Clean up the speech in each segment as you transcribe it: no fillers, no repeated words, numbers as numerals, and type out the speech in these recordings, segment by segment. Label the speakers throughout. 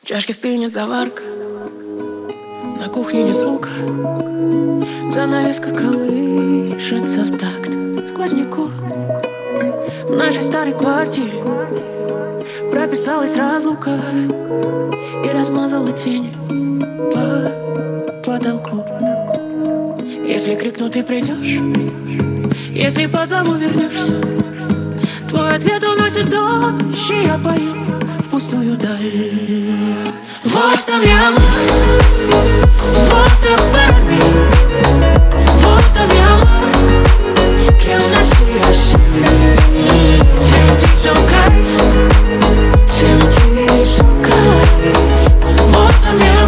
Speaker 1: В чашке стынет заварка, на кухне ни звука. Занавеска колышется в такт сквозняку. В нашей старой квартире прописалась разлука и размазала тени по потолку. Если крикну, ты придешь, если позову, вернешься. Твой ответ уносит дождь, и я пою в пустую даль. Вот там я, вот там Барби, вот там я, que eu nasci assim. Senti seu cais, senti seu cais. Вот там я,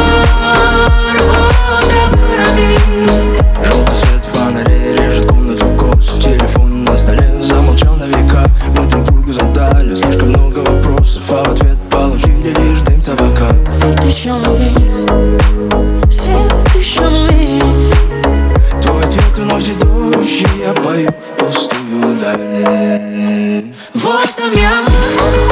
Speaker 1: вот там Барби.
Speaker 2: Желтый свет фонарей режет комнату в косы. Телефон на столе замолчал на века. Мы друг другу задали слишком много вопросов, а в ответ получили лишь дым табака.
Speaker 1: Sinto chamo vez, sinto chamo vez.
Speaker 2: Твой ответ уносит дождь, и я пою в пустую даль.
Speaker 1: Вот там я.